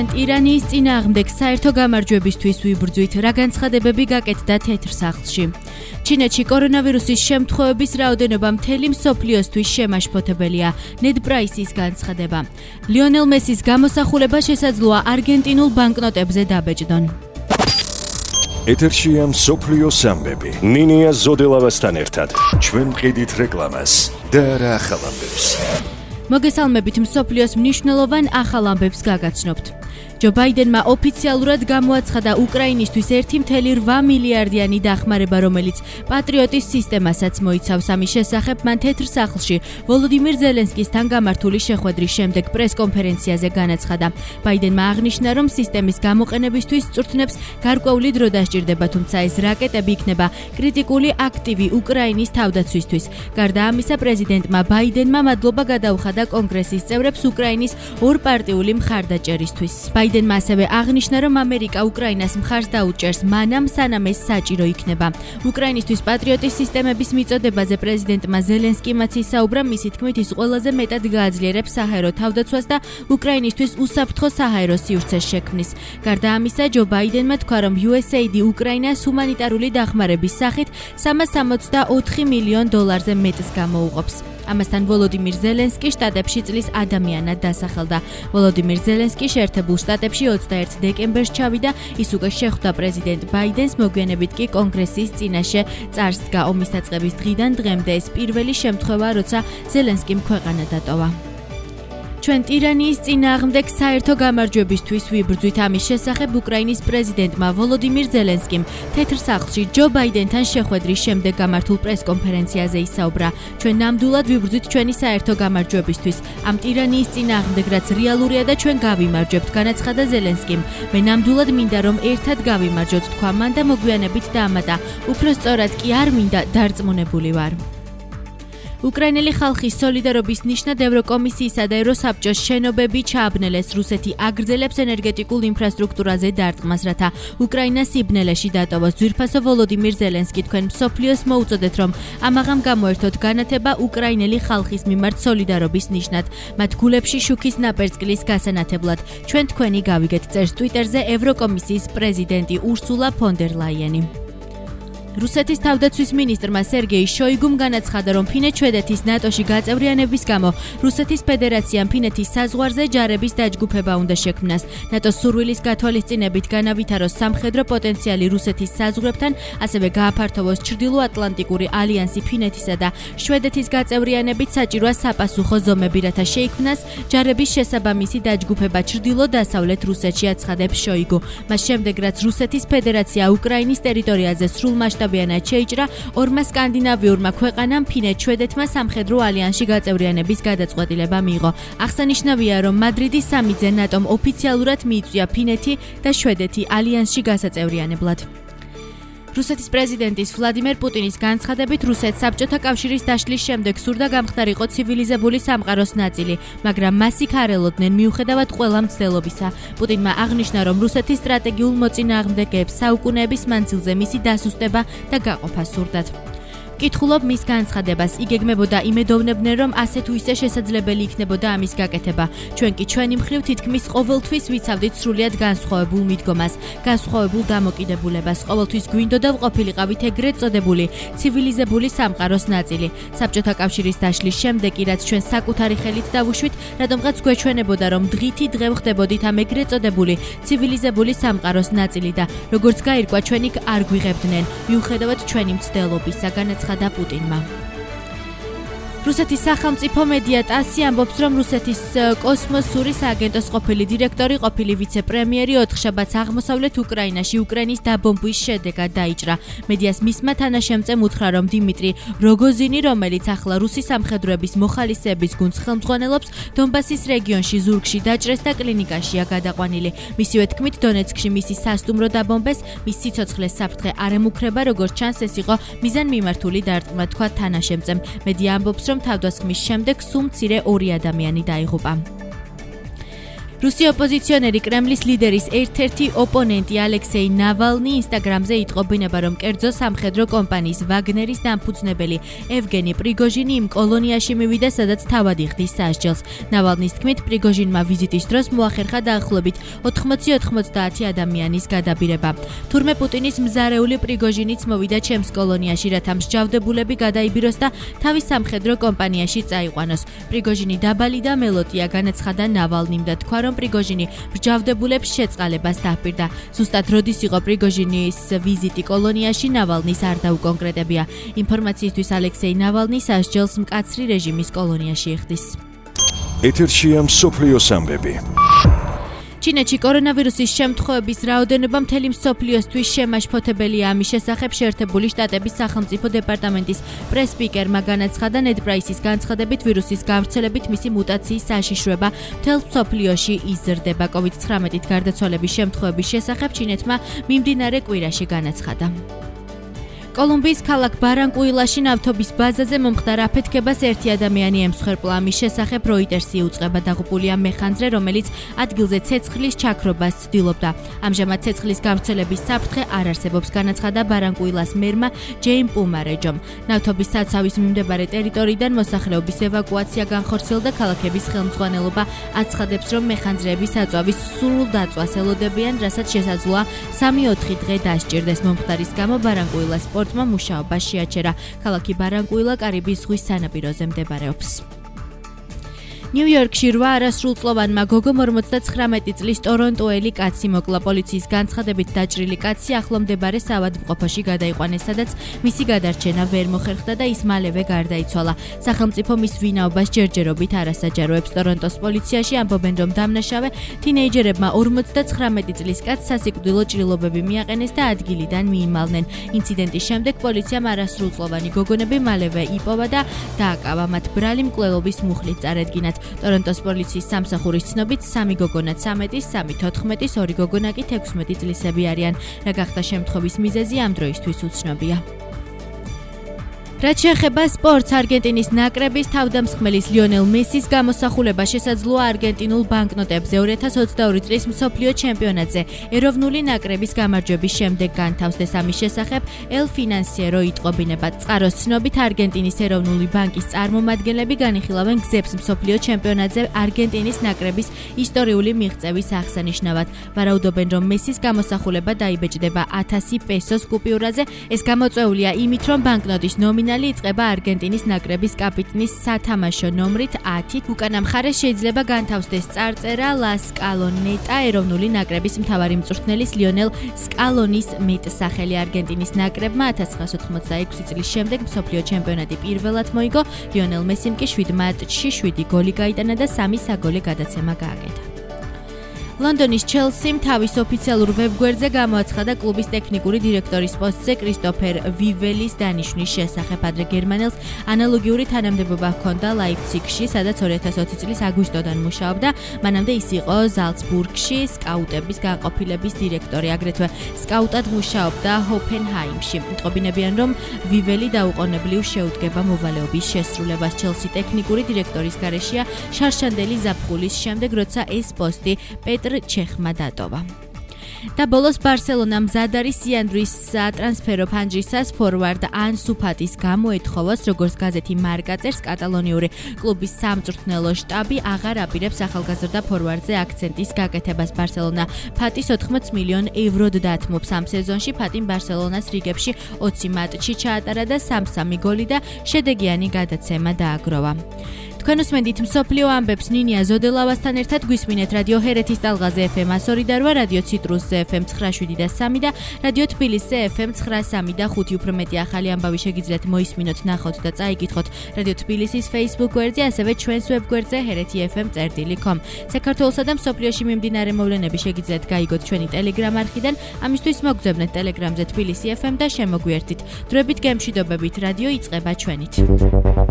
ჩვენ ირანის წინააღმდეგ საერთო გამარჯვებისთვის ვიბრძვით, რა განცხადებები გაკეთდა თეთრ სახლში. ჩინეთში კორონავირუსის შემთხვევების რაოდენობა მთელი მსოფლიოსთვის შემაშფოთებელია. ნედ პრაისის განცხადება. ლიონელ მესის გამოსახულება შესაძლოა არგენტინულ ბანკნოტებზე დაბეჭდონ. ეთერშია მსოფლიოს ამბები. ნინია ზოდელავასთან ერთად ჩვენ ვყიდით რეკლამას და რა ახალ ამბებს. მოგესალმებით მსოფლიოს მნიშვნელოვან ახალ ამბებს გაგაცნობთ. ჯო ბაიდენმა ოფიციალურად გამოაცხადა უკრაინისთვის 1.8 მილიარდიანი დახმარება, რომელიც პატრიოტის სისტემასაც მოიცავს. ამის შესახებ მან თეთრ სახლში ვოლოდიმირ ზელენსკისთან გამართული შეხვედრის შემდეგ პრესკონფერენციაზე განაცხადა. ბაიდენმა აღნიშნა, რომ სისტემის გამოყენებისთვის წვრთნებს გარკვეული დრო დასჭირდება, თუმცა ეს რაკეტები იქნება კრიტიკული აქტივი უკრაინის თავდაცვისთვის. გარდა ამისა, პრეზიდენტმა ბაიდენმა მადლობა გადაუხადა კონგრესის წევრებს უკრაინის ორპარტიული მხარდაჭერისთვის. ბაიდენმა ასევე აღნიშნა, რომ ამერიკა უკრაინას მხარს დაუჭერს მანამ, სანამ ეს საჭირო იქნება. უკრაინისთვის პატრიოტის სისტემების მიწოდებაზე პრეზიდენტმა ზელენსკიმაც ისაუბრა, მისი თქმით, ის ყველაზე მეტად გააძლიერებს საჰაერო თავდაცვას და უკრაინისთვის უსაფრთხო საჰაერო სივრცეს შექმნის. გარდა ამისა, ჯო ბაიდენმა თქვა, რომ USAID უკრაინას ჰუმანიტარული დახმარების სახით $364 მილიონ მეტს გამოუყოფს. ამასთან ვოლოდიმირ ზელენსკი შტატებში წლის ადამიანად დასახელდა. ვოლოდიმირ ზელენსკი შეერთებულ შტატებში 21 დეკემბერს ჩავიდა, ის უკვე შეხვდა პრეზიდენტ ბაიდენს, მოგვიანებით კი კონგრესის წინაშე წარს დგა. ომის დაწყების დღიდან დღემდე ეს პირველი შემთხვევა, როცა ზელენსკიმ ქვეყანა დატოვა. ჩვენ ირანის წინააღმდეგ საერთო გამარჯვებისთვის ვიბრძვით. ამის შესახებ უკრაინის პრეზიდენტმა ვოლოდიმირ ზელენსკიმ თეთრ სახლში ჯო ბაიდენთან შეხვედრის შემდეგ გამართულ პრესკონფერენციაზე ისაუბრა. ჩვენ ნამდვილად ვიბრძვით ჩვენი საერთო გამარჯვებისთვის. ამ ტირანიის წინააღმდეგ, რაც რეალურია და ჩვენ გავიმარჯვებთ, განაცხადა ზელენსკიმ. მე ნამდვილად მინდა, რომ ერთად გავიმარჯვოთ, თქვა მან და მოგვიანებით დაამატა. უფრო სწორად კი არ მინდა, დარწმუნებული ვარ. უკრაინელი ხალხის სოლიდარობის ნიშნად ევროკომისიისა და ევროსაბჭოს შენობები ჩააბნელეს. რუსეთი აგრძელებს ენერგეტიკულ ინფრასტრუქტურაზე დარტყმას, რათა უკრაინა სიბნელეში დატოვოს. ძვირფასო ვოლოდიმირ ზელენსკი, თქვენ მსოფლიოს მოუწოდეთ, რომ ამაღამ გამოერთოთ განათება უკრაინელი ხალხის მიმართ სოლიდარობის ნიშნად, მათ გულებში შუქის ნაპერწკლის გასანათებლად. ჩვენ თქვენი გავიგეთ, წერს ტვიტერზე ევროკომისიის პრეზიდენტი ურსულა ფონ დერ ლაიენი. რუსეთის თავდაცვის მინისტრმა სერგეი შოიგუმ განაცხადა, რომ ფინეთ-შვედეთის ნატოში გაწევრიანების გამო რუსეთის ფედერაციამ ფინეთის საზღვარზე ჯარების დაჯგუფება უნდა შექმნას. ნატოს სურვილის გათვალისწინებით განავითაროს სამხედრო პოტენციალი რუსეთის საზღვრებთან, ასევე გააფართოვოს ჩრდილოატლანტიკური ალიანსი ფინეთისა და შვედეთის გაწევრიანებით საჭიროა საპასუხო ზომები, რათა შეიქმნას ჯარების შესაბამისი დაჯგუფება ჩრდილო-დასავლეთ რუსეთში, აცხადებს შოიგუ. მას შემდეგ, რაც რუსეთის ფედერაცია უკრაინის ტერიტორიაზე სრულ მასშტაბიანად შეიჭრა, ორმა სკანდინავიურმა ქვეყანამ ფინეთ-შვედეთმა სამხედრო ალიანსში გაწევრიანების გადაწყვეტილება მიიღო. აღსანიშნავია, რომ მადრიდის სამიტზე ნატომ ოფიციალურად მიიწვია ფინეთი და შვედეთი ალიანსში გასაწევრიანებლად. რუსეთის პრეზიდენტის ვლადიმერ პუტინის განცხადებით, რუსეთს საბჭოთა კავშირის დაშლის შემდეგ სურდა გამხდარიყო ცივილიზებული სამყაროს ნაწილი, მაგრამ მას იქ არ ელოდნენ მიუხედავად ყველა მცდელობისა. პუტინმა აღნიშნა, რომ რუსეთის სტრატეგიულ მოწინააღმდეგეებს საუკუნეების მანძილზე მისი დასუსტება და გაყოფა სურდათ. კითხულობ მის განცხადებას, იგეგმებოდა იმედოვნებდნენ, რომ ასე თუ ისე შესაძლებელი იქნებოდა ამის გაკეთება. ჩვენ კი ჩვენი მხრივ თითქმის ყოველთვის ვიცავდით სრულიად განსხვავებულ მიდგომას, განსხვავებულ დამოკიდებულებას. ყოველთვის გვინდოდა ვყოფილიყავით ეგრეთ წოდებული ცივილიზებული სამყაროს ნაწილი. საბჭოთა კავშირის დაშლის შემდეგ, რაც ჩვენ საკუთარი ხელით დავუშვით, რადგანაც გვეჩვენებოდა, რომ დღითი დღე ვხდებოდით ამ ეგრეთ წოდებული ცივილიზებული სამყაროს ნაწილი და როგორც გაირკვა, ჩვენ იქ არ გვიღებდნენ, მიუხედავად ჩვენი მცდელობისა, განაცხადა პუტინმა. რუსეთის სახელმწიფო მედია ტასი ამბობს, რომ რუსეთის კოსმოსური სააგენტოს ყოფილი დირექტორი, ყოფილი ვიცე-პრემიერი ოთხშაბათს აღმოსავლეთ უკრაინაში უკრაინის დაბომბვის შედეგად დაიჭრა. მედიას მისმა თანაშემწემ უთხრა, რომ დიმიტრი როგოზინი, რომელიც ახლა რუსი სამხედროების მოხალისეების გუნდს ხელმძღვანელობს, დონბასის რეგიონში ზურგში დაჭრეს და კლინიკაშია გადაყვანილი. მისივე თქმით, დონეცკში მისი სასტუმრო დაბომბეს, მის სიცოცხლეს საფრთხე არ ემუქრება, როგორც ჩანს, ეს იყო მიზანმიმართული დარტყმა, თქვა თანაშემწემ. მედია ამბობს, რომ თავდასხმის შემდეგ სულ მცირე 2 ადამიანი დაიღუპა. რუსი ოპოზიციონერი კრემლის ლიდერის ერთ-ერთი ოპონენტი ალექსეი ნავალნი ინსტაგრამზე იტყო ბუნება, რომ კერძო სამხედრო კომპანიის ვაგნერის დამფუძნებელი ევგენი პრიგოჟინი იმ კოლონიაში მივიდა, სადაც თავად იხდის სასჯელს. ნავალნის თქმით, პრიგოჟინმა ვიზიტის დროს მოახერხა დაახლოებით 80-90 ადამიანის გადაბირება. თურმე პუტინის მზარეული პრიგოჟინიც მოვიდა ჩემს კოლონიაში, რათა მსჯავრდებულები გადაიბიროს და თავის სამხედრო კომპანიაში წაიყვანოს. პრიგოჟინი დაბალი და მელოტია, განაცხადა ნავალნიმ და თქვა, რომ პრიგოჟინი მსჯავრდებულებს შეწყალებას დაპირდა. ზუსტად როდის იყო პრიგოჟინის ვიზიტი კოლონიაში, ნავალნის არ დაუკონკრეტებია. ინფორმაციისთვის ალექსეი ნავალნი სასჯელს მკაცრი რეჟიმის კოლონიაში იხდის. ეთერშია მსოფლიოს ამბები. ჩინეთში კორონავირუსის შემთხვევების რაოდენობა მთელი მსოფლიოსთვის შემაშფოთებელია. ამის შესახებ შეერთებული შტატების სახელმწიფო დეპარტამენტის პრეს-სპიკერმა განაცხადა, ნედ პრაისის განცხადებით, ვირუსის გავრცელებით მისი მუტაციის საშიშროება მთელ მსოფლიოში იზრდება. COVID-19-ით გარდაცვალების შემთხვევების შესახებ ჩინეთმა მიმდინარე კვირაში განაცხადა. კოლუმბიის ქალაქ ბარანკუილაში ნავთობის ბაზაზე მომხდარ აფეთქებას ერთი ადამიანი ემსხვერპლა. ამის შესახებ როიტერსი უწყება დაღუპულია მეხანძრე, რომელიც ადგილზე ცეცხლის ჩაქრობას ცდილობდა. ამჟამად ცეცხლის გავრცელების საფრთხე არ არსებობს, განაცხადა ბარანკუილას მერმა ჯეიმ პუმარეჯომ. ნავთობის საცავის მიმდებარე ტერიტორიიდან მოსახლეობის ევაკუაცია განხორციელდა. ქალაქების ხელმძღვანელობა აცხადებს, რომ მეხანძრეები საწვავის სრულ დაწვას ელოდებიან, რასაც შესაძლოა 3-4 დღე დასჭირდეს. მომხდარის გამო ბარანკუილას სპორტმა მუშაობა შეაჩერა. ქალაქი ბარანკუილა კარიბის ზღვის სანაპიროზე მდებარეობს. ნიუ-იორკში 8 არასრულწლოვანმა გოგომ 59 წლის ტორონტოელი კაცი მოკლა. პოლიციის განცხადებით, დაჭრილი კაცი ახლო მდებარე საავადმყოფოში გადაიყვანეს, სადაც მისი გადარჩენა ვერ მოხერხდა და ის მალევე გარდაიცვალა. სახელმწიფო მის ვინაობას ჯერჯერობით არასაჯაროებს. ტორონტოს პოლიციაში ამბობენ, რომ დამნაშავე თინეიჯერებმა 59 წლის კაცს სასიკვდილო ჭრილობები მიაყენეს და ადგილიდან მიიმალნენ. ინციდენტის შემდეგ პოლიციამ არასრულწლოვანი გოგონები მალევე იპოვა და დააკავა. მათ ბრალი მკვლელობის მუხლით წარედგინათ. ტორონტოს პოლიციის სამსახურის ცნობით 3 გოგონა 13-ის, 3 14-ის, 2 გოგონა კი 16 წლისები არიან. რა გახდა შემთხვევის მიზეზი ამ დროისთვის უცნობია. რაც შეეხება სპორტს, არგენტინის ნაკრების თავდამსხმელის ლიონელ მესის გამოსახულება შესაძლოა არგენტინულ ბანკნოტებზე 2022 წლის მსოფლიო ჩემპიონატზე. ეროვნული ნაკრების გამარჯვების შემდეგ განთავსდეს. ამის შესახებ El Financiero იტყო ბუნება. წყაროს ცნობით, არგენტინის ეროვნული ბანკის წარმომადგენლები განიხილავენ გზებს მსოფლიო ჩემპიონატზე არგენტინის ნაკრების ისტორიული მიღწევის აღსანიშნავად. ვარაუდობენ, რომ მესის გამოსახულება დაიბეჭდება 1000 პესოს კუპიურაზე. ეს გამოწვეულია იმით, რომ ბანკნოტის ნომინალი იწყება არგენტინის ნაკრების კაპიტნის სათამაშო ნომრით 10. უკანა მხარეს შეიძლება განთავსდეს წარწერა La Scaloneta ეროვნული ნაკრების მთავარი მწვრთნელის ლიონელ სკალონის მეტსახელი. არგენტინის ნაკრებმა 1986 წლის შემდეგ მსოფლიო ჩემპიონატი პირველად მოიგო. ლიონელ მესიმ კი 7 მატჩში 7 გოლი გაიტანა და 3 საგოლე გადაცემა გააკეთა. ლონდონის ჩელსიმ თავის ოფიციალურ ვებგვერდზე გამოაცხადა კლუბის ტექნიკური დირექტორის პოსტზე კრისტოფერ ვიველის დანიშვნის შესახებ. ადრე გერმანელს ანალოგიური თანამდებობა ჰქონდა ლაიფციგში, სადაც 2020 წლის აგვისტოდან მუშაობდა. მანამდე ის იყო ზალცბურგში სკაუტების განყოფილების დირექტორი, აგრეთვე სკაუტად მუშაობდა ჰოფენჰაიმში. მტყობინებიან, რომ ვიველი დაუყოვნებლივ შეუდგება მოვალეობის შესრულებას. ჩელსი ტექნიკური დირექტორის გარეშეა შარშანდელი ზაფხულის შემდეგ, როცა ეს პოსტი პეტრ ჩეხმა დატოვა. და ბოლოს ბარსელონამ მზად არის სიანდრის სატრანსფერო ფანჯრისას ფორვარდ ანსუ ფატის გამოეთხოვოს. როგორც გაზეთი მარკა წერს, კატალონიური კლუბის სამწვრთნელო შტაბი აღარ აპირებს ახალგაზრდა ფორვარდზე აქცენტის გაკეთებას. ბარსელონა ფატის 80 მილიონ ევროდ დათმობს. ამ სეზონში ფატიმ ბარსელონას რიგებში 20 მატჩი ჩაატარა და 3 გოლი და შედეგიანი გადაცემა დააგროვა. თქვენ უსმენთ მსოფლიო ამბებს ნინია ზოდელავასთან ერთად. გვისმინეთ რადიო ჰერეთის ტალღაზე FM 102 და 8, რადიო ციტრუსზე FM 97 და 3 და რადიო თბილისზე FM 93 და 5. უფრო მეტი ახალი ამბავი შეგიძლიათ მოისმინოთ, ნახოთ და წაიკითხოთ რადიო თბილისის Facebook გვერდზე, ასევე ჩვენს ვებგვერდზე heretfm.com. საქართველოსა და მსოფლიოში მიმდინარე მოვლენები შეგიძლიათ გაიგოთ ჩვენი Telegram არხიდან. ამისთვის მოგძებნეთ Telegramზე თბილისი FM და შემოგვიერთით. დროებით გემშვიდობებით, რადიო იწყება ჩვენით.